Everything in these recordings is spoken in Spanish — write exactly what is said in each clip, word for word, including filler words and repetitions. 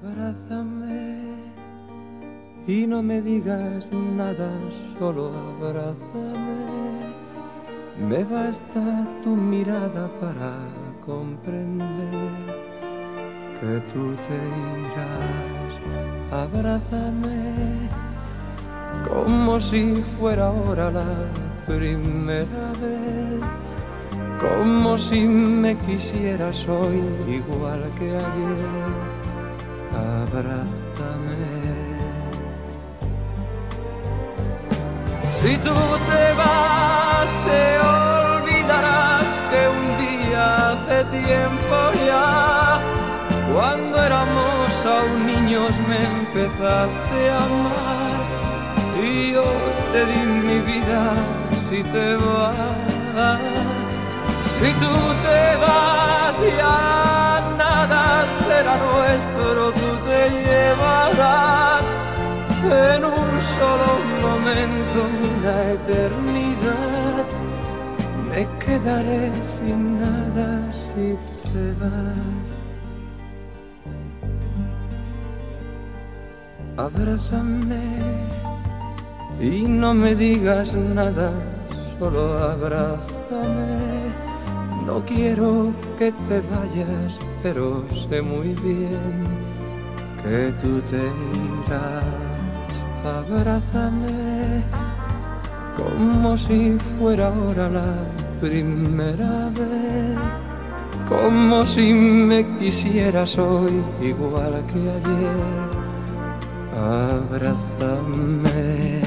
Abrázame y no me digas nada, solo abrázame. Me basta tu mirada para comprender que tú te irás. Abrázame como si fuera ahora la primera vez, como si me quisieras hoy igual que ayer. Abrázame. Si tú te vas, te olvidarás que un día hace tiempo ya, cuando éramos aún niños, me empezaste a amar y yo te di mi vida. Si te vas, si tú te vas, ya nada será nuestro, tú te llevarás en un solo momento una eternidad. Me quedaré sin nada si te vas. Abrázame y no me digas nada, solo abrázame. No quiero que te vayas, pero sé muy bien que tú te irás. Abrázame como si fuera ahora la primera vez, como si me quisieras hoy igual que ayer. Abrázame.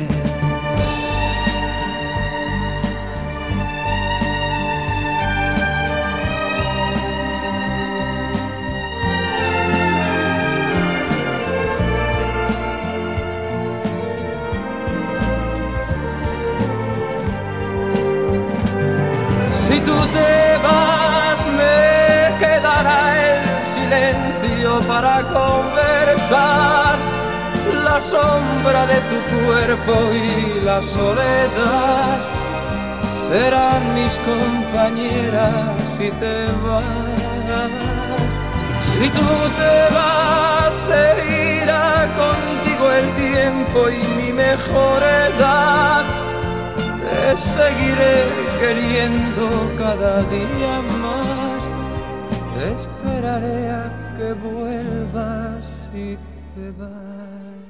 Si tú te vas, me quedará el silencio para conversar, la sombra de tu cuerpo y la soledad serán mis compañeras si te vas. Si tú te vas, se irá contigo el tiempo y mi mejor edad. Te seguiré queriendo cada día más. Te esperaré a que vuelvas si te vas.